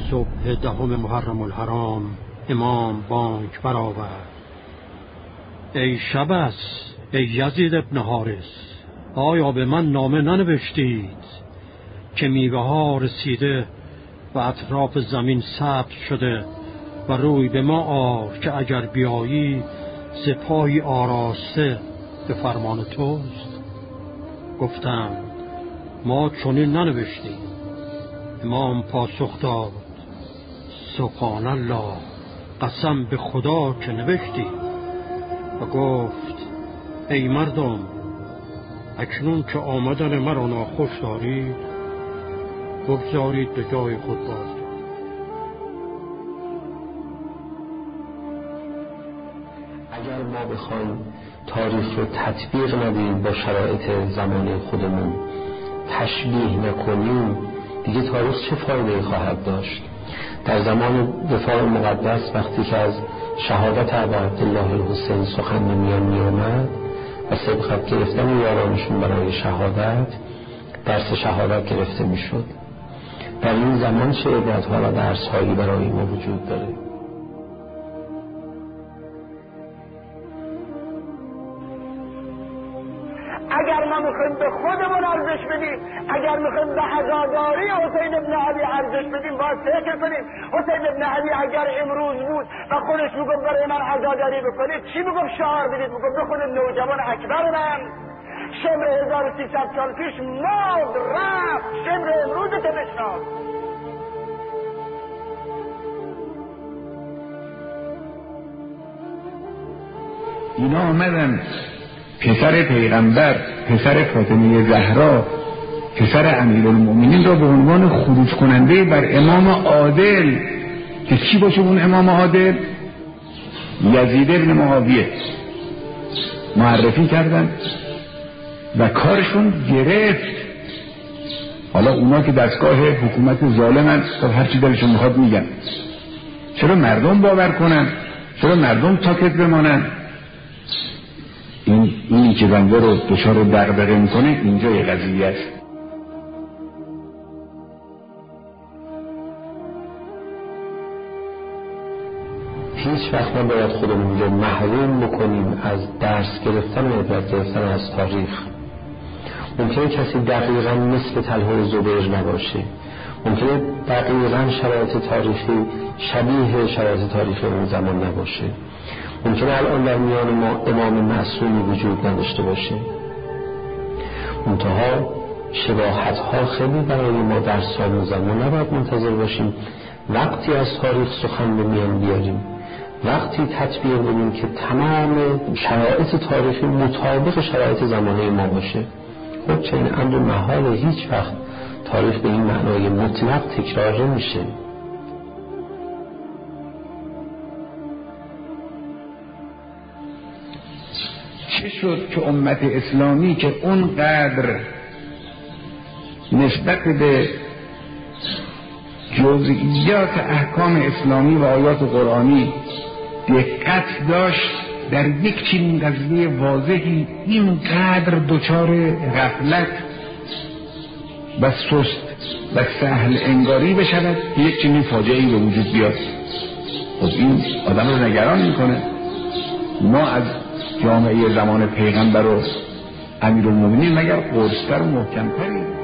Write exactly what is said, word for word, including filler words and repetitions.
صبح دهم محرم الحرام امام بانگ برآورد. ای شبس، ای یزید ابن حارث، آیا به من نامه ننوشتید که میوه ها رسیده و اطراف زمین سبز شده و روی به ما آر که اگر بیایی سپاهی آراسته به فرمان توست؟ گفتم ما چنین ننوشتیم. امام پاسخ داد سبحان الله، قسم به خدا که نوشتی. و گفت ای مردم، اکنون که آمدن مرا ناخوش دارید، بگذارید به جای خود باز. اگر ما بخوایم تاریخ رو تطبیق ندیم با شرایط زمانه خودمون، تشبیه نکنیم، دیگه تاریخ چه فایده خواهد داشت؟ در زمان دفاع مقدس وقتی که از شهادت ابا عبدالله الحسین سخن میان می آمد و سبقت گرفتن یارانشون برای شهادت، درس شهادت گرفته می شد. در این زمان چه عبرت ها و درس هایی برای ما وجود داره؟ اگر ما میخوایم به خودمون ارزش بدیم، اگر میخوایم به عزاداری حسین ابن علی ارزش بدیم، باید فکر کنیم حسین ابن علی اگر امروز بود و خودش میگفت برای من عزاداری بکنید، چی میگفت؟ شعار بدید، میگفت بخونید نوجوان اکبر من شمر هزار و سیصد سال پیش مرد رفت، شمر امروز تو بشناس. اینا آمدن پسر پیغمبر، پسر فاطمه زهرا، پسر امیرالمومنین را به عنوان خروج کننده بر امام عادل، که چی باشه اون امام عادل؟ یزید ابن معاویه معرفی کردن و کارشون گرفت. حالا اونا که دستگاه حکومت ظالمن، خب هر چی دلشون میخواد میگن. چرا مردم باور کنن؟ چرا مردم ساکت بمانن؟ این اینی که بنده رو دچار دغدغه میکنه اینجای قضیه است. هیچ وقت نباید خودمون رو محروم بکنیم از درس گرفتن و عبرت گرفتن از تاریخ. ممکنه کسی دقیقاً مثل طلحه و زبیر نباشه، ممکنه دقیقاً شرایط تاریخی شبیه شرایط تاریخی اون زمان نباشه، ممکنه الان در میان ما امام معصومی وجود نداشته باشه، منتها شباهت ها خیلی برای ما در سال زمان. نباید منتظر باشیم وقتی از تاریخ سخن به میان بیاریم، وقتی تطبیق بدیم که تمام شرایط تاریخی مطابق شرایط زمانه ما باشه. خب چنین امر محاله، هیچ وقت تاریخ به این معنای مطلق تکرار نمیشه. چه شد که امت اسلامی که اونقدر نسبت به جزئیات احکام اسلامی و آیات قرآنی دقت داشت، در یک چنین قضیه واضحی اینقدر دچار غفلت و سست و سهل انگاری بشود که یک چنین فاجعه‌ای به وجود بیاد؟ خب این آدم رو نگران میکنه. ما از جامعه زمان پیغمبر و امیرالمومنین مگر قرص‌تر و محکم‌تریم؟